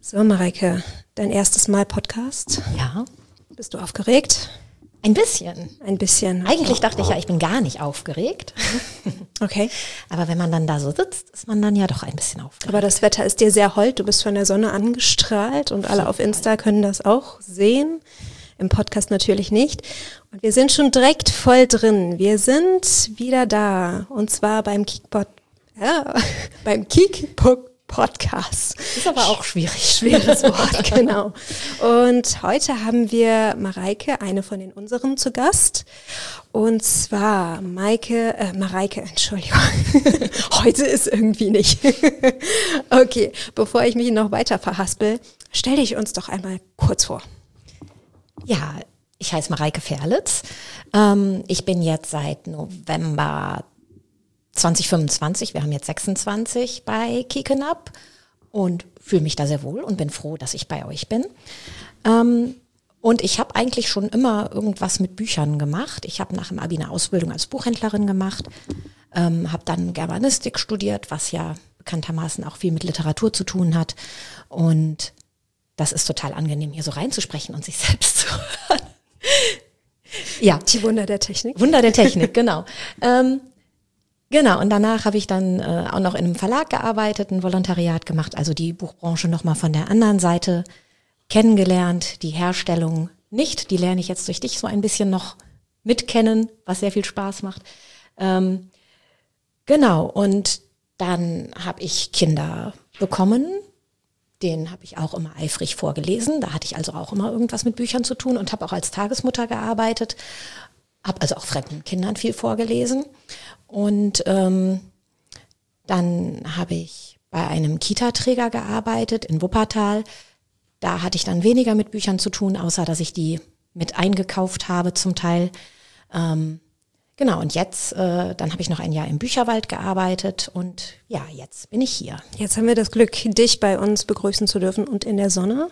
So, Mareike, dein erstes Mal Podcast. Ja. Bist du aufgeregt? Ein bisschen. Ein bisschen. Eigentlich dachte ich ja, ich bin gar nicht aufgeregt. Okay. Aber wenn man dann da so sitzt, ist man dann ja doch ein bisschen aufgeregt. Aber das Wetter ist dir sehr hold. Du bist von der Sonne angestrahlt und alle auf Insta können das auch sehen. Im Podcast natürlich nicht. Und wir sind schon direkt voll drin. Wir sind wieder da. Und zwar beim Podcast. Ist aber auch schwierig. Schweres Wort, genau. Und heute haben wir Mareike, eine von den unseren, zu Gast. Und zwar Mareike, Entschuldigung. Heute ist irgendwie nicht. Okay, bevor ich mich noch weiter verhaspel, stell dich uns doch einmal kurz vor. Ja, ich heiße Mareike Ferlitz. Ich bin jetzt seit November 2025, wir haben jetzt 26 bei Kicken Up und fühle mich da sehr wohl und bin froh, dass ich bei euch bin. Und ich habe eigentlich schon immer irgendwas mit Büchern gemacht. Ich habe nach dem Abi eine Ausbildung als Buchhändlerin gemacht, habe dann Germanistik studiert, was ja bekanntermaßen auch viel mit Literatur zu tun hat. Und das ist total angenehm, hier so reinzusprechen und sich selbst zu hören. Ja. Die Wunder der Technik. Wunder der Technik, genau. Genau, und danach habe ich dann auch noch in einem Verlag gearbeitet, ein Volontariat gemacht, also die Buchbranche nochmal von der anderen Seite kennengelernt, die Herstellung nicht, die lerne ich jetzt durch dich so ein bisschen noch mitkennen, was sehr viel Spaß macht. Genau, und dann habe ich Kinder bekommen, denen habe ich auch immer eifrig vorgelesen, da hatte ich also auch immer irgendwas mit Büchern zu tun und habe auch als Tagesmutter gearbeitet, habe also auch fremden Kindern viel vorgelesen. Und dann habe ich bei einem Kita-Träger gearbeitet in Wuppertal. Da hatte ich dann weniger mit Büchern zu tun, außer dass ich die mit eingekauft habe zum Teil. Genau, und jetzt, dann habe ich noch ein Jahr im Bücherwald gearbeitet und ja, jetzt bin ich hier. Jetzt haben wir das Glück, dich bei uns begrüßen zu dürfen und in der Sonne.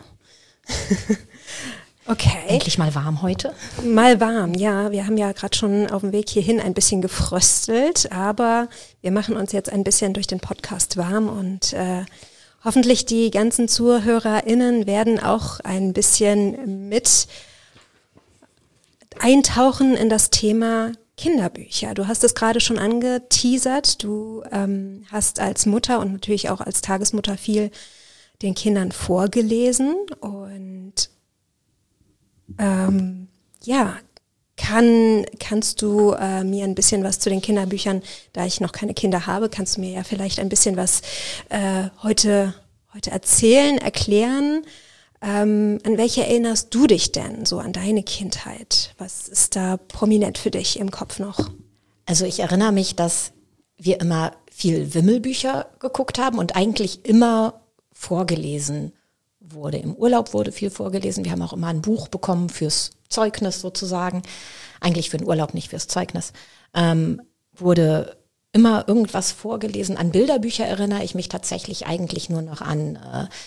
Okay. Endlich mal warm heute. Mal warm, ja. Wir haben ja gerade schon auf dem Weg hierhin ein bisschen gefröstelt, aber wir machen uns jetzt ein bisschen durch den Podcast warm und hoffentlich die ganzen ZuhörerInnen werden auch ein bisschen mit eintauchen in das Thema Kinderbücher. Du hast es gerade schon angeteasert. Du hast als Mutter und natürlich auch als Tagesmutter viel den Kindern vorgelesen und kannst du mir ein bisschen was zu den Kinderbüchern, da ich noch keine Kinder habe, kannst du mir ja vielleicht ein bisschen was heute erzählen, erklären. An welche erinnerst du dich denn so an deine Kindheit? Was ist da prominent für dich im Kopf noch? Also ich erinnere mich, dass wir immer viel Wimmelbücher geguckt haben und eigentlich immer vorgelesen wurde. Im Urlaub wurde viel vorgelesen. Wir haben auch immer ein Buch bekommen fürs Zeugnis sozusagen. Eigentlich für den Urlaub, nicht fürs Zeugnis. Wurde immer irgendwas vorgelesen. An Bilderbücher erinnere ich mich tatsächlich eigentlich nur noch an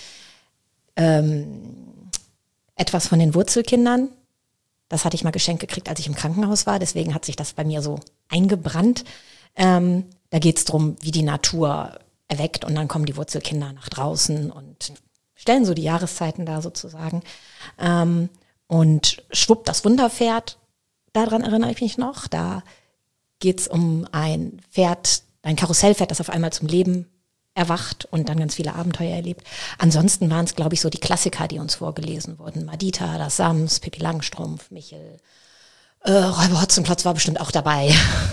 etwas von den Wurzelkindern. Das hatte ich mal geschenkt gekriegt, als ich im Krankenhaus war. Deswegen hat sich das bei mir so eingebrannt. Da geht es darum, wie die Natur erweckt und dann kommen die Wurzelkinder nach draußen und stellen so die Jahreszeiten da sozusagen. Und Schwupp, das Wunderpferd, daran erinnere ich mich noch. Da geht es um ein Pferd, ein Karussellpferd, das auf einmal zum Leben erwacht und dann ganz viele Abenteuer erlebt. Ansonsten waren es, glaube ich, so die Klassiker, die uns vorgelesen wurden. Madita, das Sams, Pippi Langstrumpf, Michel, Räuber Hotzenplotz war bestimmt auch dabei.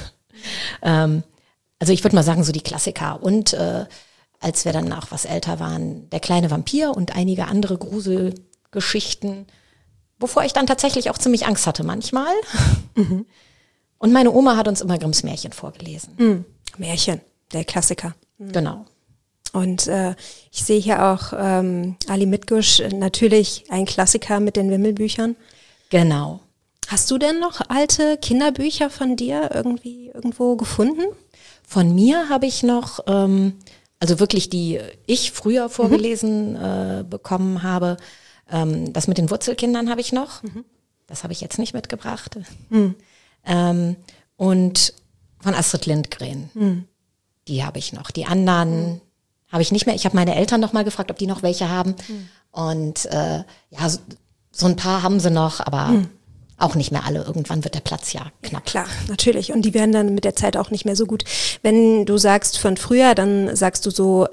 Also ich würde mal sagen, so die Klassiker. Und als wir dann auch was älter waren, Der kleine Vampir und einige andere Gruselgeschichten, wovor ich dann tatsächlich auch ziemlich Angst hatte manchmal. Mhm. Und meine Oma hat uns immer Grimms Märchen vorgelesen. Mhm. Märchen, der Klassiker. Mhm. Genau. Und ich sehe hier auch Ali Mitgusch, natürlich ein Klassiker mit den Wimmelbüchern. Genau. Hast du denn noch alte Kinderbücher von dir irgendwo gefunden? Von mir habe ich noch, also wirklich die ich früher vorgelesen bekommen habe. Das mit den Wurzelkindern habe ich noch. Mhm. Das habe ich jetzt nicht mitgebracht. Mhm. Und von Astrid Lindgren. Mhm. Die habe ich noch. Die anderen habe ich nicht mehr. Ich habe meine Eltern noch mal gefragt, ob die noch welche haben. Mhm. Und ja, so ein paar haben sie noch, aber auch nicht mehr alle. Irgendwann wird der Platz ja knapp. Klar, natürlich. Und die werden dann mit der Zeit auch nicht mehr so gut. Wenn du sagst von früher, dann sagst du so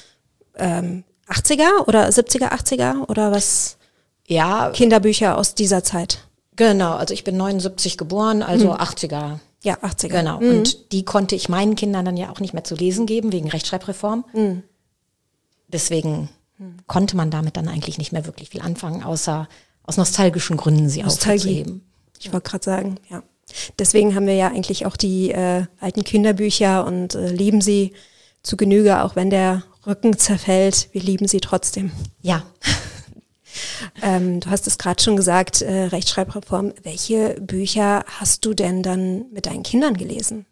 80er oder 70er, 80er oder was? Ja. Kinderbücher aus dieser Zeit. Genau, also ich bin 79 geboren, also 80er. Ja, 80er. Genau. Und die konnte ich meinen Kindern dann ja auch nicht mehr zu lesen geben, wegen Rechtschreibreform. Deswegen konnte man damit dann eigentlich nicht mehr wirklich viel anfangen, außer aus nostalgischen Gründen sie aufzuheben. Ich wollte gerade sagen, ja. Deswegen haben wir ja eigentlich auch die alten Kinderbücher und lieben sie zu Genüge, auch wenn der Rücken zerfällt. Wir lieben sie trotzdem. Ja. Du hast es gerade schon gesagt, Rechtschreibreform. Welche Bücher hast du denn dann mit deinen Kindern gelesen?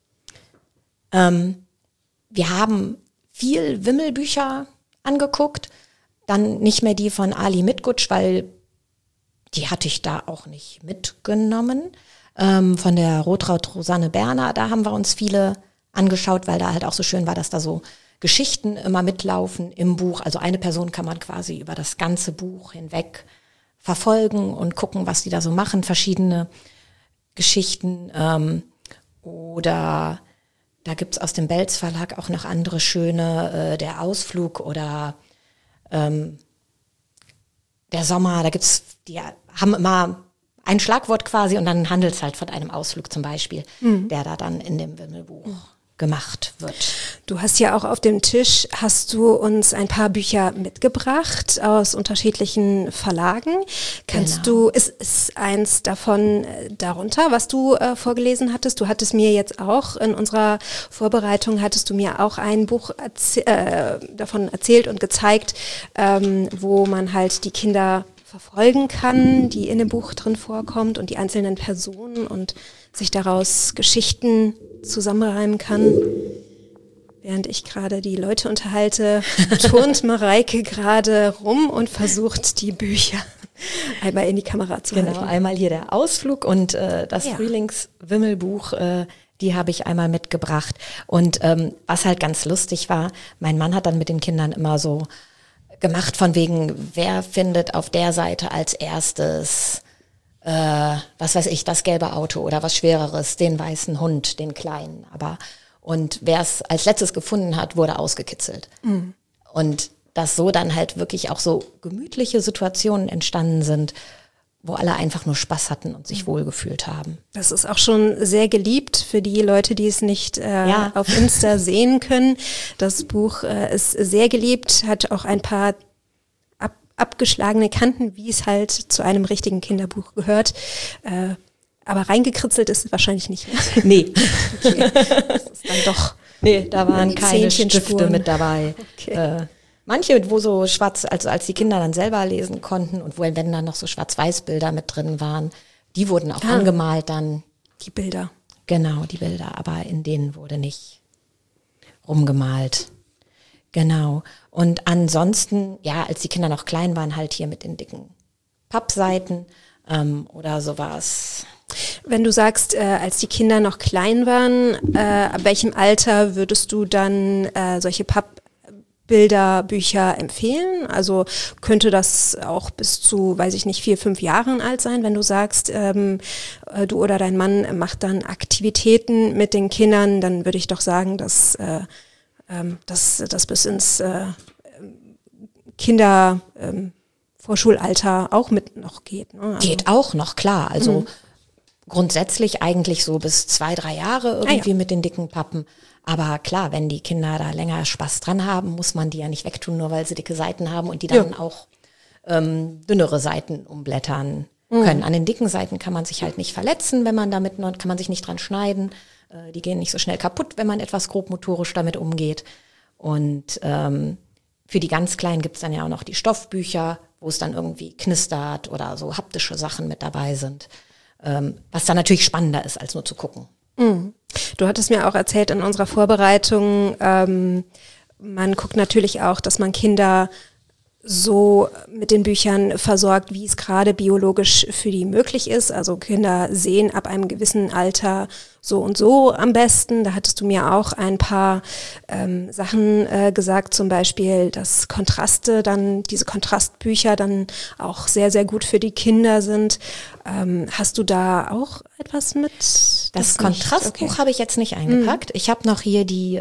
Wir haben viel Wimmelbücher angeguckt, dann nicht mehr die von Ali Mitgutsch, weil die hatte ich da auch nicht mitgenommen. Von der Rotraud Rosanne Berner, da haben wir uns viele angeschaut, weil da halt auch so schön war, dass da so Geschichten immer mitlaufen im Buch. Also eine Person kann man quasi über das ganze Buch hinweg verfolgen und gucken, was die da so machen, verschiedene Geschichten. Oder da gibt's aus dem Belz Verlag auch noch andere schöne, der Ausflug oder der Sommer. Da gibt's, die haben immer ein Schlagwort quasi und dann handelt's halt von einem Ausflug zum Beispiel, der da dann in dem Wimmelbuch gemacht wird. Du hast ja auch auf dem Tisch, hast du uns ein paar Bücher mitgebracht aus unterschiedlichen Verlagen. Kannst du, ist eins davon darunter, was du vorgelesen hattest? Du hattest mir jetzt auch in unserer Vorbereitung, hattest du mir auch ein Buch davon erzählt und gezeigt, wo man halt die Kinder verfolgen kann, die in dem Buch drin vorkommt und die einzelnen Personen und sich daraus Geschichten zusammenreimen kann. Während ich gerade die Leute unterhalte, turnt Mareike gerade rum und versucht, die Bücher einmal in die Kamera zu halten. Genau, einmal hier der Ausflug und das Frühlingswimmelbuch, die habe ich einmal mitgebracht. Und was halt ganz lustig war, mein Mann hat dann mit den Kindern immer so gemacht von wegen, wer findet auf der Seite als erstes was weiß ich, das gelbe Auto oder was Schwereres, den weißen Hund, den kleinen. Und wer es als letztes gefunden hat, wurde ausgekitzelt. Und dass so dann halt wirklich auch so gemütliche Situationen entstanden sind, wo alle einfach nur Spaß hatten und sich wohlgefühlt haben. Das ist auch schon sehr geliebt für die Leute, die es nicht auf Insta sehen können. Das Buch ist sehr geliebt, hat auch ein paar abgeschlagene Kanten, wie es halt zu einem richtigen Kinderbuch gehört. Aber reingekritzelt ist es wahrscheinlich nicht. Nee. Okay. Das ist dann doch. Nee, da waren keine Stifte mit dabei. Okay. Manche, wo so schwarz, also als die Kinder dann selber lesen konnten und wo, wenn dann noch so Schwarz-Weiß-Bilder mit drin waren, die wurden auch angemalt dann. Die Bilder. Genau, die Bilder, aber in denen wurde nicht rumgemalt. Genau. Und ansonsten, ja, als die Kinder noch klein waren, halt hier mit den dicken Pappseiten oder sowas. Wenn du sagst, als die Kinder noch klein waren, ab welchem Alter würdest du dann solche Pappbilderbücher empfehlen? Also könnte das auch bis zu, weiß ich nicht, 4, 5 Jahren alt sein, wenn du sagst, du oder dein Mann macht dann Aktivitäten mit den Kindern, dann würde ich doch sagen, dass das bis ins Vorschulalter auch mit noch geht. Ne? Also geht auch noch, klar. Also grundsätzlich eigentlich so bis 2, 3 Jahre irgendwie mit den dicken Pappen. Aber klar, wenn die Kinder da länger Spaß dran haben, muss man die ja nicht wegtun, nur weil sie dicke Seiten haben und die dann auch dünnere Seiten umblättern können. An den dicken Seiten kann man sich halt nicht verletzen, wenn man damit noch, kann man sich nicht dran schneiden. Die gehen nicht so schnell kaputt, wenn man etwas grobmotorisch damit umgeht. Und für die ganz Kleinen gibt es dann ja auch noch die Stoffbücher, wo es dann irgendwie knistert oder so haptische Sachen mit dabei sind. Was dann natürlich spannender ist, als nur zu gucken. Du hattest mir auch erzählt in unserer Vorbereitung, man guckt natürlich auch, dass man Kinder so mit den Büchern versorgt, wie es gerade biologisch für die möglich ist. Also Kinder sehen ab einem gewissen Alter so und so am besten. Da hattest du mir auch ein paar Sachen gesagt, zum Beispiel, dass diese Kontrastbücher dann auch sehr, sehr gut für die Kinder sind. Hast du da auch etwas mit? Das Kontrastbuch habe ich jetzt nicht eingepackt. Ich habe noch hier die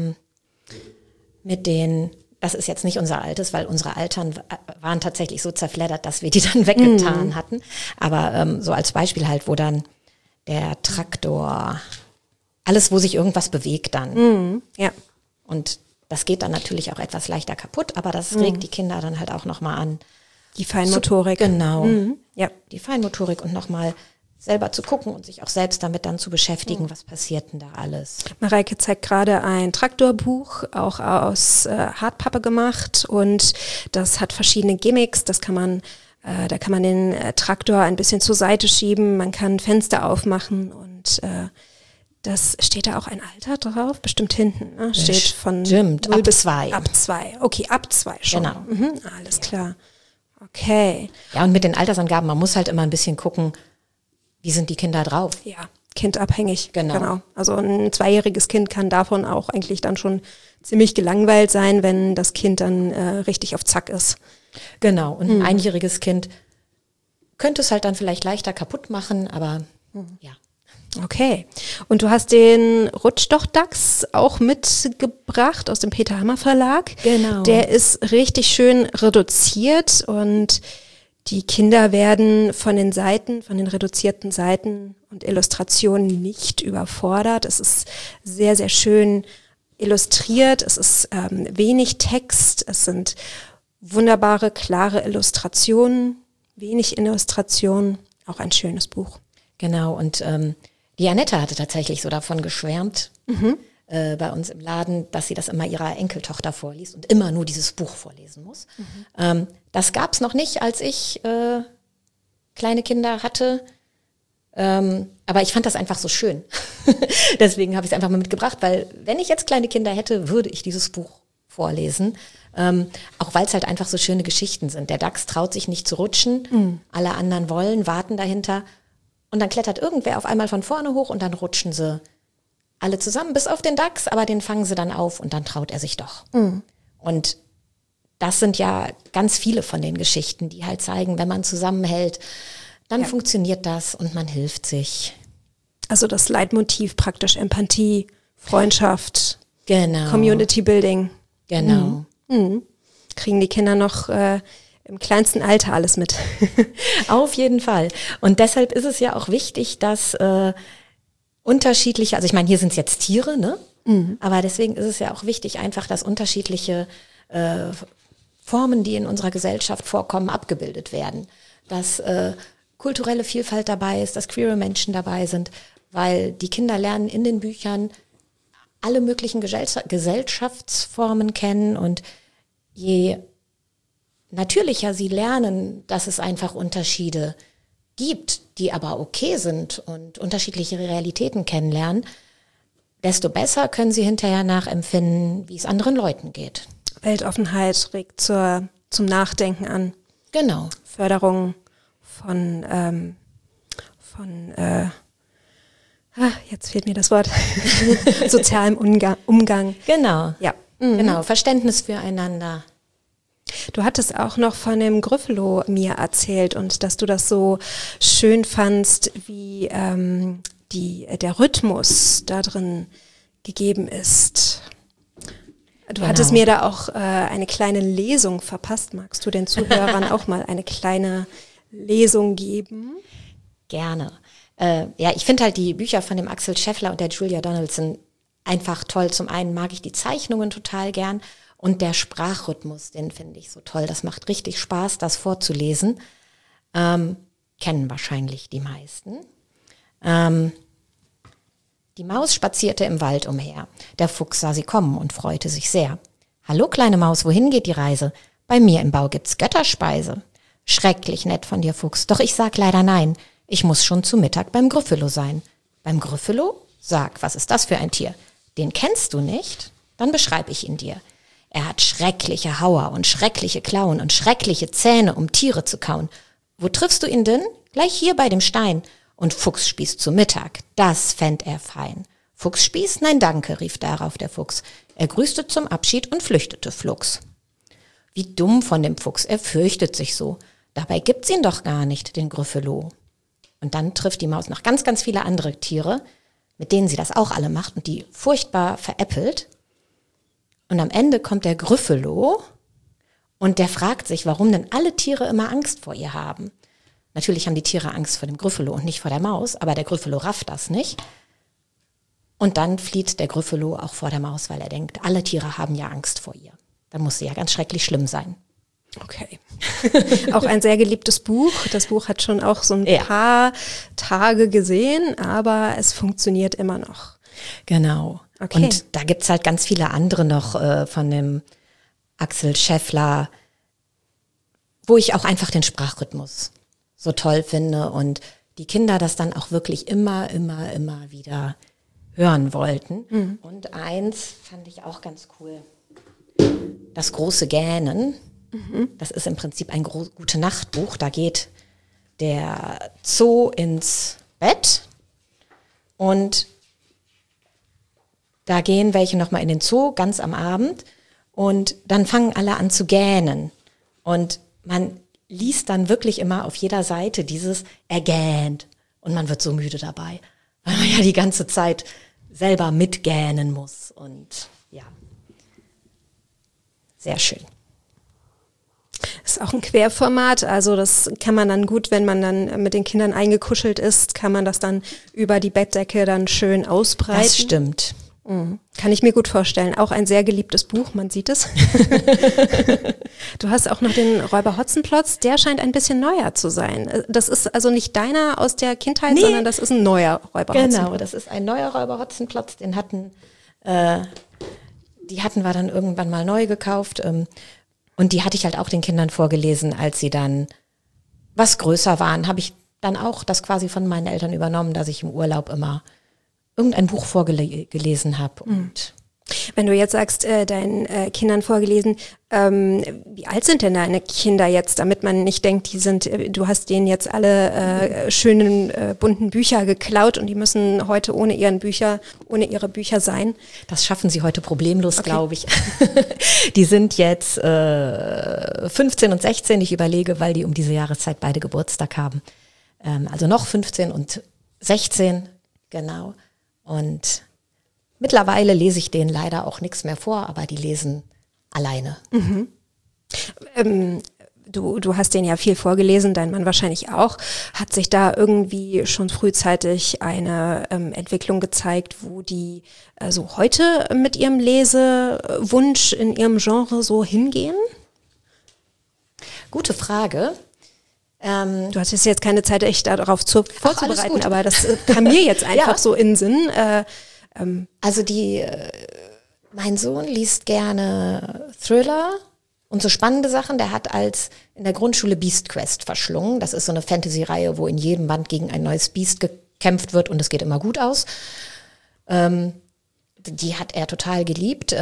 mit den... Das ist jetzt nicht unser altes, weil unsere Eltern waren tatsächlich so zerfleddert, dass wir die dann weggetan hatten. Aber so als Beispiel halt, wo dann der Traktor, alles, wo sich irgendwas bewegt dann. Ja. Und das geht dann natürlich auch etwas leichter kaputt, aber das regt die Kinder dann halt auch nochmal an. Die Feinmotorik. Genau. Ja. Die Feinmotorik und nochmal selber zu gucken und sich auch selbst damit dann zu beschäftigen, was passiert denn da alles. Mareike zeigt gerade ein Traktorbuch, auch aus Hartpappe gemacht, und das hat verschiedene Gimmicks. Da kann man den Traktor ein bisschen zur Seite schieben, man kann Fenster aufmachen, und das steht da auch ein Alter drauf, bestimmt hinten, ne? Steht von 0 bis 2. Ab 2. Okay, ab 2 schon. Genau. Alles klar. Okay. Ja, und mit den Altersangaben, man muss halt immer ein bisschen gucken, wie sind die Kinder drauf? Ja, kindabhängig. Genau. Also ein 2-jähriges Kind kann davon auch eigentlich dann schon ziemlich gelangweilt sein, wenn das Kind dann richtig auf Zack ist. Genau, und ein 1-jähriges Kind könnte es halt dann vielleicht leichter kaputt machen, aber ja. Okay. Und du hast den Rutsch doch Dachs auch mitgebracht aus dem Peter Hammer Verlag. Genau. Der ist richtig schön reduziert, und die Kinder werden von den reduzierten Seiten und Illustrationen nicht überfordert. Es ist sehr, sehr schön illustriert. Es ist wenig Text. Es sind wunderbare, klare Illustrationen, wenig Illustrationen. Auch ein schönes Buch. Genau, und die Annette hatte tatsächlich so davon geschwärmt bei uns im Laden, dass sie das immer ihrer Enkeltochter vorliest und immer nur dieses Buch vorlesen muss. Das gab's noch nicht, als ich kleine Kinder hatte. Aber ich fand das einfach so schön. Deswegen habe ich es einfach mal mitgebracht, weil wenn ich jetzt kleine Kinder hätte, würde ich dieses Buch vorlesen. Auch weil es halt einfach so schöne Geschichten sind. Der Dachs traut sich nicht zu rutschen, alle anderen warten dahinter. Und dann klettert irgendwer auf einmal von vorne hoch und dann rutschen sie alle zusammen, bis auf den Dachs, aber den fangen sie dann auf und dann traut er sich doch. Und das sind ja ganz viele von den Geschichten, die halt zeigen, wenn man zusammenhält, dann funktioniert das und man hilft sich. Also das Leitmotiv praktisch Empathie, Freundschaft, genau. Community Building. Genau. Kriegen die Kinder noch im kleinsten Alter alles mit. Auf jeden Fall. Und deshalb ist es ja auch wichtig, dass unterschiedliche, also ich meine, hier sind es jetzt Tiere, ne? Aber deswegen ist es ja auch wichtig, einfach, dass unterschiedliche Formen, die in unserer Gesellschaft vorkommen, abgebildet werden. Dass kulturelle Vielfalt dabei ist, dass queere Menschen dabei sind, weil die Kinder lernen in den Büchern alle möglichen Gesellschaftsformen kennen, und je natürlicher sie lernen, dass es einfach Unterschiede gibt, die aber okay sind und unterschiedliche Realitäten kennenlernen, desto besser können sie hinterher nachempfinden, wie es anderen Leuten geht. Weltoffenheit regt zum Nachdenken an. Genau. Förderung von jetzt fehlt mir das Wort, sozialem Umgang. Genau. Ja. Genau, Verständnis füreinander. Du hattest auch noch von dem Gryffalo mir erzählt und dass du das so schön fandst, wie der Rhythmus da drin gegeben ist. Du hattest mir da auch eine kleine Lesung verpasst. Magst du den Zuhörern auch mal eine kleine Lesung geben? Gerne. Ja, ich finde halt die Bücher von dem Axel Scheffler und der Julia Donaldson einfach toll. Zum einen mag ich die Zeichnungen total gern und der Sprachrhythmus, den finde ich so toll. Das macht richtig Spaß, das vorzulesen. Kennen wahrscheinlich die meisten. Die Maus spazierte im Wald umher. Der Fuchs sah sie kommen und freute sich sehr. »Hallo, kleine Maus, wohin geht die Reise? Bei mir im Bau gibt's Götterspeise.« »Schrecklich nett von dir, Fuchs, doch ich sag leider nein. Ich muss schon zu Mittag beim Gryffalo sein.« »Beim Gryffalo? Sag, was ist das für ein Tier? Den kennst du nicht? Dann beschreib ich ihn dir. Er hat schreckliche Hauer und schreckliche Klauen und schreckliche Zähne, um Tiere zu kauen. Wo triffst du ihn denn? Gleich hier bei dem Stein. Und Fuchsspieß zu Mittag, das fänd er fein. Fuchsspieß? Nein, danke, rief darauf der Fuchs. Er grüßte zum Abschied und flüchtete flugs. Wie dumm von dem Fuchs, er fürchtet sich so. Dabei gibt's ihn doch gar nicht, den Gryffalo. Und dann trifft die Maus noch ganz, ganz viele andere Tiere, mit denen sie das auch alle macht und die furchtbar veräppelt. Und am Ende kommt der Gryffalo und der fragt sich, warum denn alle Tiere immer Angst vor ihr haben. Natürlich haben die Tiere Angst vor dem Gryffalo und nicht vor der Maus, aber der Gryffalo rafft das nicht. Und dann flieht der Gryffalo auch vor der Maus, weil er denkt, alle Tiere haben ja Angst vor ihr. Dann muss sie ja ganz schrecklich schlimm sein. Okay. Auch ein sehr geliebtes Buch. Das Buch hat schon auch so ein paar Tage gesehen, aber es funktioniert immer noch. Genau. Okay. Und da gibt's halt ganz viele andere noch von dem Axel Scheffler, wo ich auch einfach den Sprachrhythmus so toll finde und die Kinder das dann auch wirklich immer wieder hören wollten. Mhm. Und eins fand ich auch ganz cool. Das große Gähnen. Mhm. Das ist im Prinzip ein Gute-Nacht-Buch. Da geht der Zoo ins Bett und da gehen welche nochmal in den Zoo, ganz am Abend. Und dann fangen alle an zu gähnen. Und man liest dann wirklich immer auf jeder Seite dieses ergähnt. Und man wird so müde dabei, weil man ja die ganze Zeit selber mitgähnen muss. Und ja, sehr schön. Ist auch ein Querformat, also das kann man dann gut, wenn man dann mit den Kindern eingekuschelt ist, kann man das dann über die Bettdecke dann schön ausbreiten. Das stimmt. Kann ich mir gut vorstellen. Auch ein sehr geliebtes Buch, man sieht es. Du hast auch noch den Räuber Hotzenplotz, der scheint ein bisschen neuer zu sein. Das ist also nicht deiner aus der Kindheit, sondern das ist ein neuer Räuber Hotzenplotz. Genau, das ist ein neuer Räuber Hotzenplotz, die hatten wir dann irgendwann mal neu gekauft und die hatte ich halt auch den Kindern vorgelesen, als sie dann was größer waren, habe ich dann auch das quasi von meinen Eltern übernommen, dass ich im Urlaub immer irgendein Buch vorgelesen habe. Und wenn du jetzt sagst, deinen Kindern vorgelesen, wie alt sind denn deine Kinder jetzt, damit man nicht denkt, du hast denen jetzt alle schönen bunten Bücher geklaut und die müssen heute ohne ihre Bücher sein? Das schaffen sie heute problemlos, glaube ich. Die sind jetzt 15 und 16, ich überlege, weil die um diese Jahreszeit beide Geburtstag haben. Also noch 15 und 16, genau. Und mittlerweile lese ich denen leider auch nichts mehr vor, aber die lesen alleine. Mhm. Du hast denen ja viel vorgelesen, dein Mann wahrscheinlich auch. Hat sich da irgendwie schon frühzeitig eine Entwicklung gezeigt, wo die so heute mit ihrem Lesewunsch in ihrem Genre so hingehen? Gute Frage. Du hattest jetzt keine Zeit, echt darauf vorzubereiten, aber das kam mir jetzt einfach so in den Sinn. Also mein Sohn liest gerne Thriller und so spannende Sachen. Der hat in der Grundschule Beast Quest verschlungen. Das ist so eine Fantasy-Reihe, wo in jedem Band gegen ein neues Biest gekämpft wird und es geht immer gut aus. Die hat er total geliebt.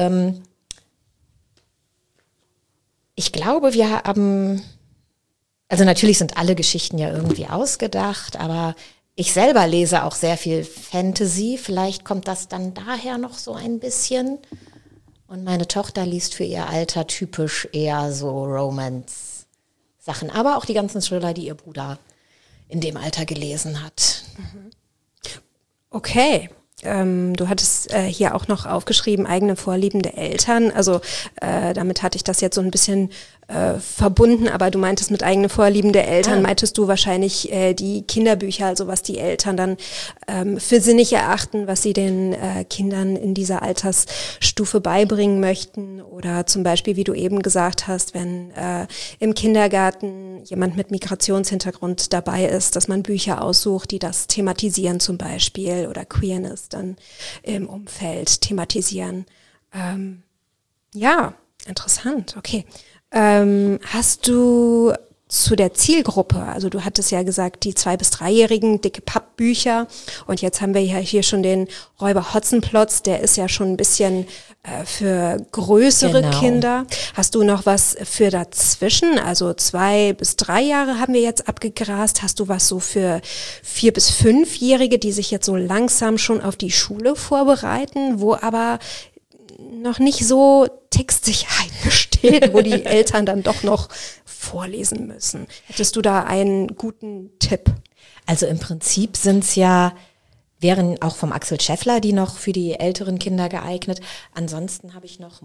Ich glaube, wir haben... Also natürlich sind alle Geschichten ja irgendwie ausgedacht, aber ich selber lese auch sehr viel Fantasy. Vielleicht kommt das dann daher noch so ein bisschen. Und meine Tochter liest für ihr Alter typisch eher so Romance-Sachen. Aber auch die ganzen Thriller, die ihr Bruder in dem Alter gelesen hat. Okay. Du hattest hier auch noch aufgeschrieben, eigene Vorlieben der Eltern. Also damit hatte ich das jetzt so ein bisschen verbunden, aber du meintest mit eigene Vorlieben der Eltern, meintest du wahrscheinlich die Kinderbücher, also was die Eltern dann für sinnig erachten, was sie den Kindern in dieser Altersstufe beibringen möchten. Oder zum Beispiel, wie du eben gesagt hast, wenn im Kindergarten jemand mit Migrationshintergrund dabei ist, dass man Bücher aussucht, die das thematisieren zum Beispiel, oder Queerness dann im Umfeld thematisieren. Ja, interessant, okay. Hast du zu der Zielgruppe. Also du hattest ja gesagt, die 2- bis 3-Jährigen, dicke Pappbücher. Und jetzt haben wir ja hier schon den Räuber Hotzenplotz, der ist ja schon ein bisschen für größere Kinder. Hast du noch was für dazwischen? Also 2 bis 3 Jahre haben wir jetzt abgegrast. Hast du was so für 4- bis 5-Jährige, die sich jetzt so langsam schon auf die Schule vorbereiten, wo aber noch nicht so Textsicherheit besteht, wo die Eltern dann doch noch vorlesen müssen? Hättest du da einen guten Tipp? Also im Prinzip wären auch vom Axel Scheffler die noch für die älteren Kinder geeignet. Ansonsten habe ich noch,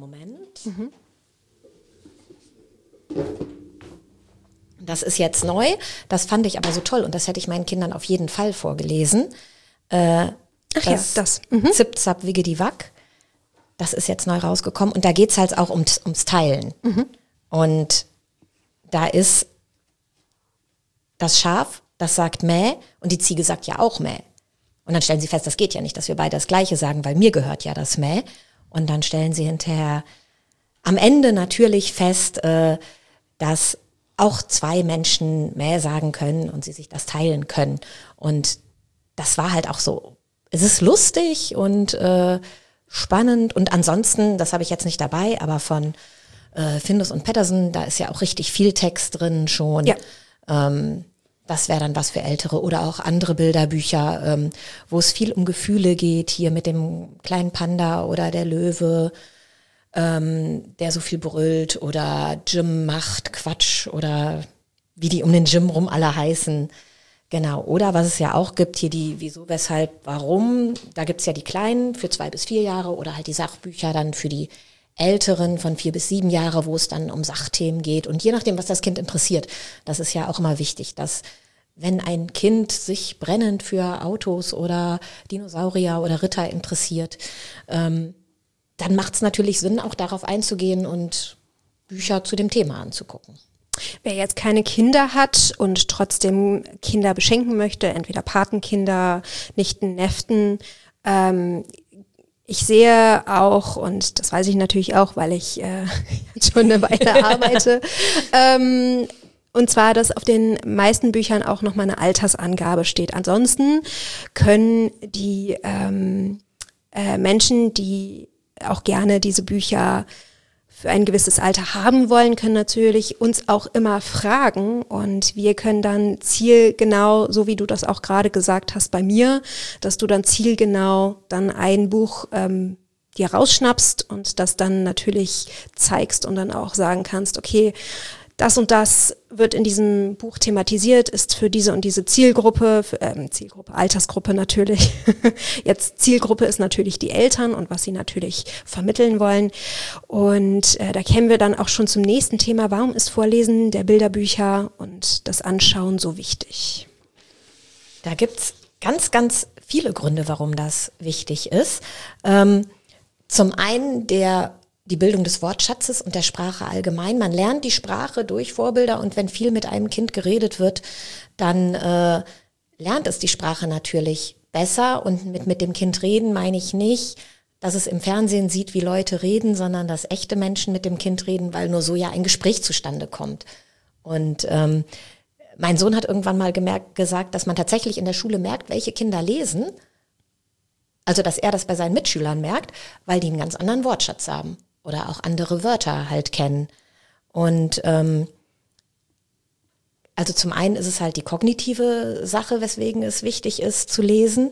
Das ist jetzt neu, das fand ich aber so toll und das hätte ich meinen Kindern auf jeden Fall vorgelesen. Das Zip, Zap, Wiggedi, Wack. Das ist jetzt neu rausgekommen und da geht's halt auch ums Teilen. Und da ist das Schaf, das sagt Mäh und die Ziege sagt ja auch Mäh. Und dann stellen sie fest, das geht ja nicht, dass wir beide das Gleiche sagen, weil mir gehört ja das Mäh. Und dann stellen sie hinterher am Ende natürlich fest, dass auch 2 Menschen Mäh sagen können und sie sich das teilen können. Und das war halt auch so, es ist lustig und spannend. Und ansonsten, das habe ich jetzt nicht dabei, aber von Findus und Pettersen, da ist ja auch richtig viel Text drin schon. Ja. Das wäre dann was für Ältere oder auch andere Bilderbücher, wo es viel um Gefühle geht, hier mit dem kleinen Panda oder der Löwe, der so viel brüllt oder Jim macht Quatsch oder wie die um den Jim rum alle heißen. Genau, oder was es ja auch gibt, hier die Wieso, Weshalb, Warum, da gibt's ja die Kleinen für 2 bis 4 Jahre oder halt die Sachbücher dann für die Älteren von 4 bis 7 Jahre, wo es dann um Sachthemen geht und je nachdem, was das Kind interessiert. Das ist ja auch immer wichtig, dass wenn ein Kind sich brennend für Autos oder Dinosaurier oder Ritter interessiert, dann macht es natürlich Sinn, auch darauf einzugehen und Bücher zu dem Thema anzugucken. Wer jetzt keine Kinder hat und trotzdem Kinder beschenken möchte, entweder Patenkinder, Nichten, Neften, ich sehe auch, und das weiß ich natürlich auch, weil ich jetzt schon eine Weile arbeite, und zwar, dass auf den meisten Büchern auch nochmal eine Altersangabe steht. Ansonsten können die Menschen, die auch gerne diese Bücher für ein gewisses Alter haben wollen, können natürlich uns auch immer fragen und wir können dann zielgenau, so wie du das auch gerade gesagt hast bei mir, dass du dann zielgenau dann ein Buch dir rausschnappst und das dann natürlich zeigst und dann auch sagen kannst, okay, das und das wird in diesem Buch thematisiert, ist für diese und diese Zielgruppe, Altersgruppe natürlich. Jetzt Zielgruppe ist natürlich die Eltern und was sie natürlich vermitteln wollen. Und da kämen wir dann auch schon zum nächsten Thema. Warum ist Vorlesen der Bilderbücher und das Anschauen so wichtig? Da gibt's ganz, ganz viele Gründe, warum das wichtig ist. Zum einen die Bildung des Wortschatzes und der Sprache allgemein. Man lernt die Sprache durch Vorbilder und wenn viel mit einem Kind geredet wird, dann lernt es die Sprache natürlich besser. Und mit dem Kind reden meine ich nicht, dass es im Fernsehen sieht, wie Leute reden, sondern dass echte Menschen mit dem Kind reden, weil nur so ja ein Gespräch zustande kommt. Und mein Sohn hat irgendwann mal gesagt, dass man tatsächlich in der Schule merkt, welche Kinder lesen. Also dass er das bei seinen Mitschülern merkt, weil die einen ganz anderen Wortschatz haben. Oder auch andere Wörter halt kennen. Und also zum einen ist es halt die kognitive Sache, weswegen es wichtig ist zu lesen.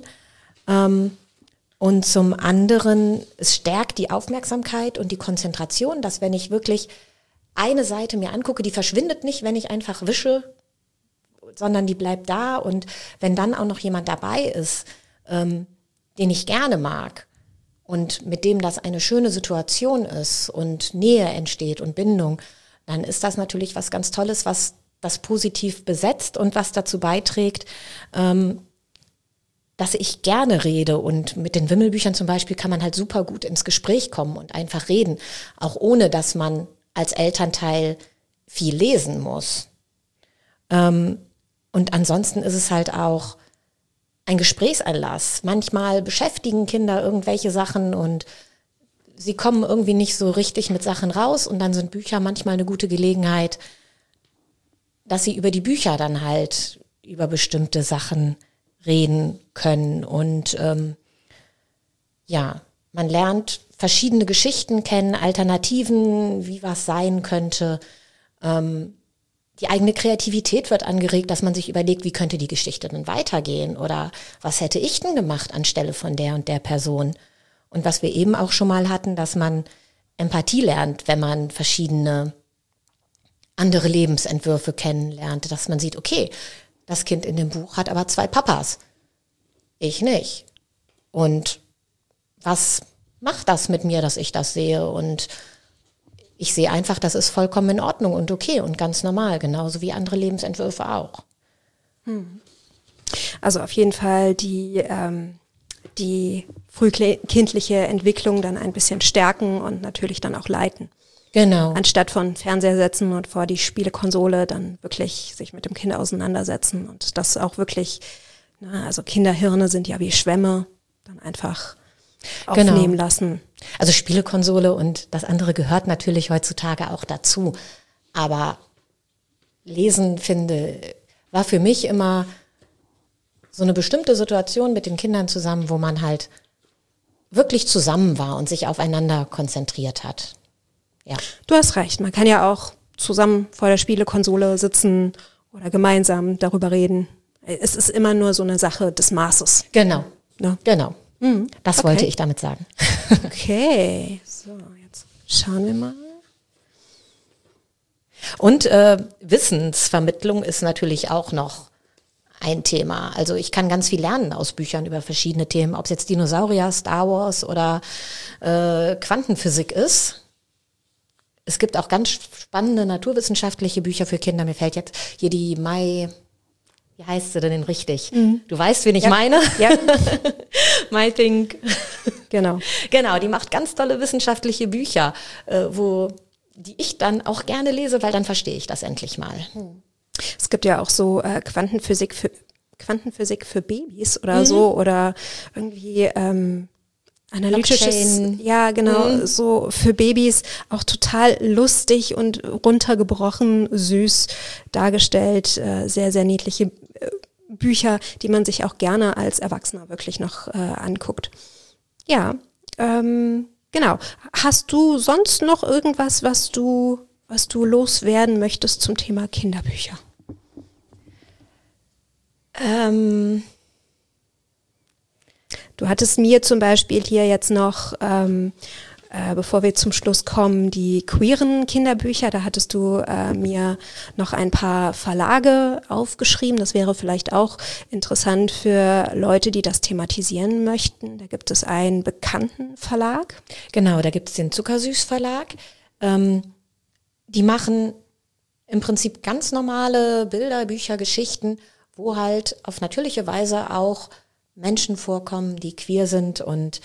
Und zum anderen, es stärkt die Aufmerksamkeit und die Konzentration, dass wenn ich wirklich eine Seite mir angucke, die verschwindet nicht, wenn ich einfach wische, sondern die bleibt da. Und wenn dann auch noch jemand dabei ist, den ich gerne mag, und mit dem das eine schöne Situation ist und Nähe entsteht und Bindung, dann ist das natürlich was ganz Tolles, was das positiv besetzt und was dazu beiträgt, dass ich gerne rede. Und mit den Wimmelbüchern zum Beispiel kann man halt super gut ins Gespräch kommen und einfach reden, auch ohne dass man als Elternteil viel lesen muss. Und ansonsten ist es halt auch ein Gesprächsanlass. Manchmal beschäftigen Kinder irgendwelche Sachen und sie kommen irgendwie nicht so richtig mit Sachen raus und dann sind Bücher manchmal eine gute Gelegenheit, dass sie über die Bücher dann halt über bestimmte Sachen reden können. Und man lernt verschiedene Geschichten kennen, Alternativen, wie was sein könnte. Die eigene Kreativität wird angeregt, dass man sich überlegt, wie könnte die Geschichte denn weitergehen oder was hätte ich denn gemacht anstelle von der und der Person. Und was wir eben auch schon mal hatten, dass man Empathie lernt, wenn man verschiedene andere Lebensentwürfe kennenlernt, dass man sieht, okay, das Kind in dem Buch hat aber 2 Papas, ich nicht. Und was macht das mit mir, dass ich das sehe? Und ich sehe einfach, das ist vollkommen in Ordnung und okay und ganz normal, genauso wie andere Lebensentwürfe auch. Also auf jeden Fall die frühkindliche Entwicklung dann ein bisschen stärken und natürlich dann auch leiten. Genau. Anstatt von Fernseher setzen und vor die Spielekonsole dann wirklich sich mit dem Kind auseinandersetzen und das auch wirklich, also Kinderhirne sind ja wie Schwämme, dann einfach aufnehmen lassen. Also Spielekonsole und das andere gehört natürlich heutzutage auch dazu. Aber Lesen, war für mich immer so eine bestimmte Situation mit den Kindern zusammen, wo man halt wirklich zusammen war und sich aufeinander konzentriert hat. Ja. Du hast recht, man kann ja auch zusammen vor der Spielekonsole sitzen oder gemeinsam darüber reden. Es ist immer nur so eine Sache des Maßes. Genau, ne? Genau. Das wollte ich damit sagen. Okay, so, jetzt schauen wir mal. Und Wissensvermittlung ist natürlich auch noch ein Thema. Also ich kann ganz viel lernen aus Büchern über verschiedene Themen, ob es jetzt Dinosaurier, Star Wars oder Quantenphysik ist. Es gibt auch ganz spannende naturwissenschaftliche Bücher für Kinder. Mir fällt jetzt hier die wie heißt sie denn richtig? Du weißt, wen ich meine? Ja. My Think. Genau. Genau, die macht ganz tolle wissenschaftliche Bücher, die ich dann auch gerne lese, weil dann verstehe ich das endlich mal. Es gibt ja auch so Quantenphysik für Babys oder so oder irgendwie analytisches, Blockchain. Ja genau, so für Babys auch total lustig und runtergebrochen, süß dargestellt, sehr, sehr niedliche Bücher, die man sich auch gerne als Erwachsener wirklich noch anguckt. Ja, genau. Hast du sonst noch irgendwas, was du loswerden möchtest zum Thema Kinderbücher? Du hattest mir zum Beispiel hier jetzt noch, bevor wir zum Schluss kommen, die queeren Kinderbücher, da hattest du mir noch ein paar Verlage aufgeschrieben. Das wäre vielleicht auch interessant für Leute, die das thematisieren möchten. Da gibt es einen bekannten Verlag. Genau, da gibt es den Zuckersüß Verlag. Die machen im Prinzip ganz normale Bilder, Bücher, Geschichten, wo halt auf natürliche Weise auch Menschen vorkommen, die queer sind und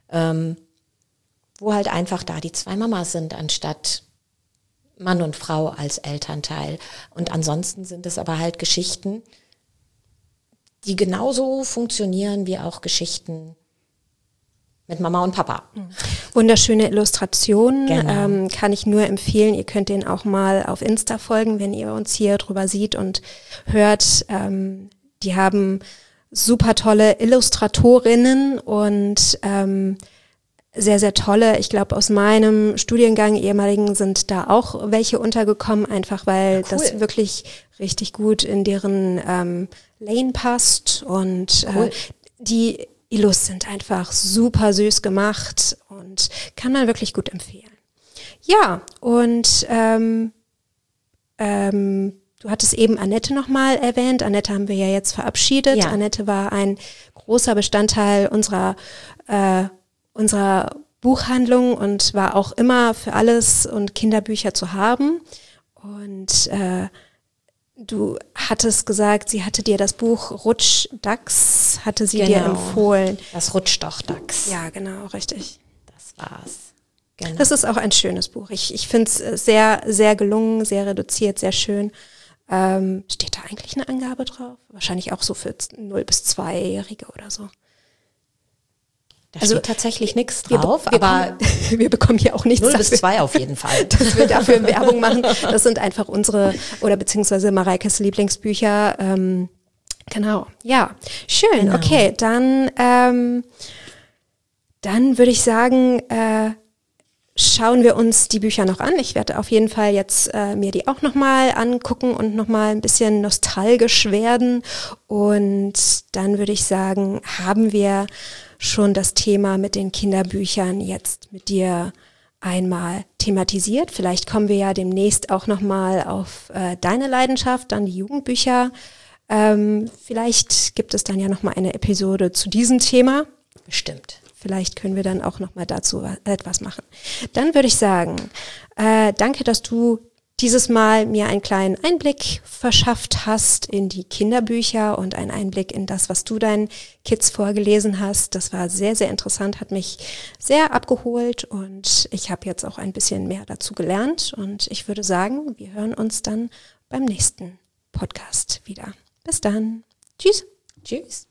wo halt einfach da die 2 Mamas sind, anstatt Mann und Frau als Elternteil. Und ansonsten sind es aber halt Geschichten, die genauso funktionieren wie auch Geschichten mit Mama und Papa. Wunderschöne Illustrationen, Genau. kann ich nur empfehlen. Ihr könnt den auch mal auf Insta folgen, wenn ihr uns hier drüber sieht und hört. Die haben super tolle Illustratorinnen und sehr, sehr tolle. Ich glaube, aus meinem Studiengang ehemaligen sind da auch welche untergekommen, einfach weil das wirklich richtig gut in deren Lane passt und die Illus sind einfach super süß gemacht und kann man wirklich gut empfehlen. Ja, und du hattest eben Annette nochmal erwähnt. Annette haben wir ja jetzt verabschiedet. Ja. Annette war ein großer Bestandteil unserer Buchhandlung und war auch immer für alles und Kinderbücher zu haben. Und du hattest gesagt, sie hatte dir das Buch Rutschdachs, hatte sie dir empfohlen. Das Rutschdachs. Ja, genau, richtig. Das war's. Genau. Das ist auch ein schönes Buch. Ich finde es sehr, sehr gelungen, sehr reduziert, sehr schön. Steht da eigentlich eine Angabe drauf? Wahrscheinlich auch so für 0- bis 2-Jährige oder so. Da steht tatsächlich nichts drauf, wir bekommen hier auch nichts 0 bis 2 auf jeden Fall. dass wir dafür Werbung machen. Das sind einfach unsere oder beziehungsweise Mareikes Lieblingsbücher. Genau, ja, schön. Genau. Okay, dann würde ich sagen, schauen wir uns die Bücher noch an. Ich werde auf jeden Fall jetzt mir die auch nochmal angucken und nochmal ein bisschen nostalgisch werden. Und dann würde ich sagen, haben wir schon das Thema mit den Kinderbüchern jetzt mit dir einmal thematisiert. Vielleicht kommen wir ja demnächst auch nochmal auf deine Leidenschaft, dann die Jugendbücher. Vielleicht gibt es dann ja nochmal eine Episode zu diesem Thema. Bestimmt. Vielleicht können wir dann auch nochmal dazu etwas machen. Dann würde ich sagen, danke, dass du dieses Mal mir einen kleinen Einblick verschafft hast in die Kinderbücher und einen Einblick in das, was du deinen Kids vorgelesen hast. Das war sehr, sehr interessant, hat mich sehr abgeholt und ich habe jetzt auch ein bisschen mehr dazu gelernt. Und ich würde sagen, wir hören uns dann beim nächsten Podcast wieder. Bis dann. Tschüss. Tschüss.